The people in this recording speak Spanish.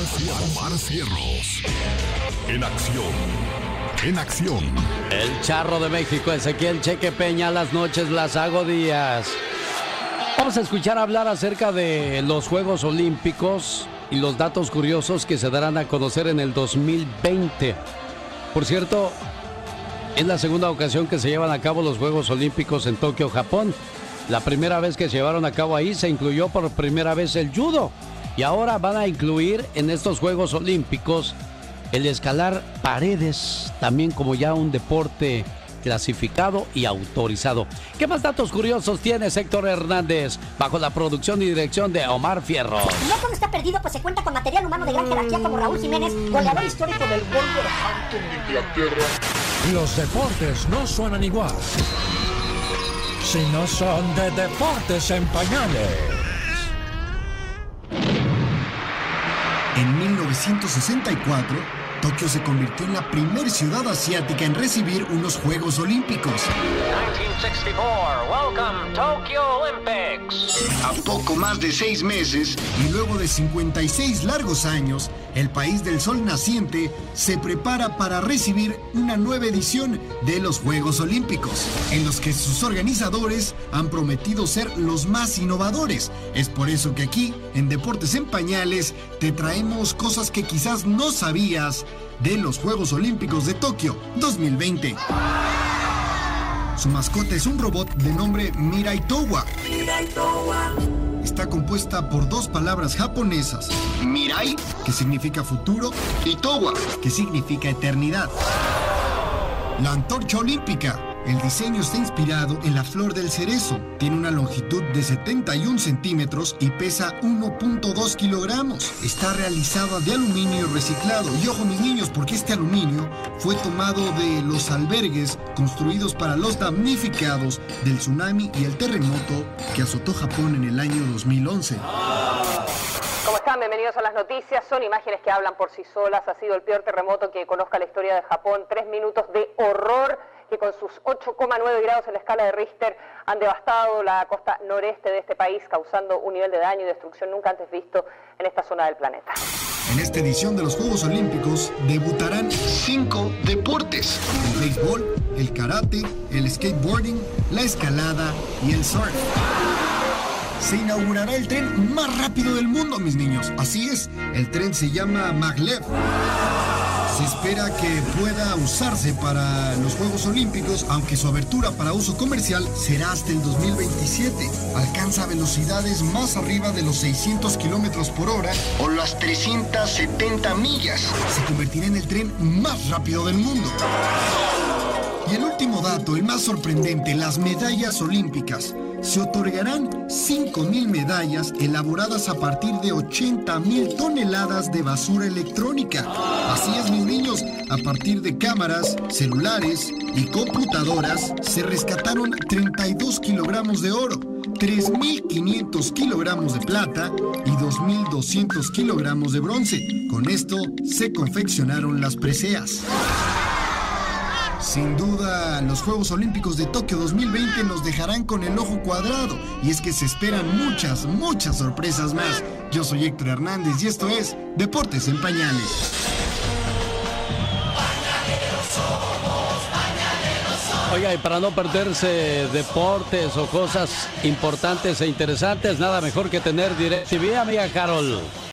Omar Fierros. En acción. En acción. El Charro de México, Ezequiel Cheque Peña, las noches las hago días. Vamos a escuchar hablar acerca de los Juegos Olímpicos y los datos curiosos que se darán a conocer en el 2020. Por cierto, es la segunda ocasión que se llevan a cabo los Juegos Olímpicos en Tokio, Japón. La primera vez que se llevaron a cabo ahí se incluyó por primera vez el judo. Y ahora van a incluir en estos Juegos Olímpicos el escalar paredes, también como ya un deporte clasificado y autorizado. ¿Qué más datos curiosos tienes, Héctor Hernández? Bajo la producción y dirección de Omar Fierros. No cuando está perdido, pues se cuenta con material humano de gran jerarquía como Raúl Jiménez, goleador histórico del Wolverhampton de Inglaterra. Los deportes no suenan igual si no son de Deportes en Pañales. En 1964, Tokio se convirtió en la primera ciudad asiática en recibir unos Juegos Olímpicos. 1964, welcome Tokyo Olympics. A poco más de 6 meses y luego de 56 largos años, el país del sol naciente se prepara para recibir una nueva edición de los Juegos Olímpicos, en los que sus organizadores han prometido ser los más innovadores. Es por eso que aquí, en Deportes en Pañales, te traemos cosas que quizás no sabías de los Juegos Olímpicos de Tokio 2020. Su mascota es un robot de nombre Mirai Towa. Está compuesta por 2 palabras japonesas: Mirai, que significa futuro, y Towa, que significa eternidad. La antorcha olímpica. El diseño está inspirado en la flor del cerezo. Tiene una longitud de 71 centímetros y pesa 1.2 kilogramos. Está realizada de aluminio reciclado. Y ojo, mis niños, porque este aluminio fue tomado de los albergues construidos para los damnificados del tsunami y el terremoto que azotó Japón en el año 2011. ¿Cómo están? Bienvenidos a las noticias. Son imágenes que hablan por sí solas. Ha sido el peor terremoto que conozca la historia de Japón. 3 minutos de horror que con sus 8,9 grados en la escala de Richter han devastado la costa noreste de este país, causando un nivel de daño y destrucción nunca antes visto en esta zona del planeta. En esta edición de los Juegos Olímpicos debutarán 5 deportes: el béisbol, el karate, el skateboarding, la escalada y el surf. Se inaugurará el tren más rápido del mundo, mis niños. Así es, el tren se llama Maglev. Se espera que pueda usarse para los Juegos Olímpicos, aunque su abertura para uso comercial será hasta el 2027. Alcanza velocidades más arriba de los 600 kilómetros por hora o las 370 millas. Se convertirá en el tren más rápido del mundo. Y el último dato, el más sorprendente, las medallas olímpicas. Se otorgarán 5,000 medallas elaboradas a partir de 80,000 toneladas de basura electrónica. Así es, mis niños, a partir de cámaras, celulares y computadoras se rescataron 32 kilogramos de oro, 3,500 kilogramos de plata y 2,200 kilogramos de bronce. Con esto se confeccionaron las preseas. Sin duda, los Juegos Olímpicos de Tokio 2020 nos dejarán con el ojo cuadrado. Y es que se esperan muchas, muchas sorpresas más. Yo soy Héctor Hernández y esto es Deportes en Pañales. Oiga, y para no perderse deportes o cosas importantes e interesantes, nada mejor que tener DirecTV, amiga Carol.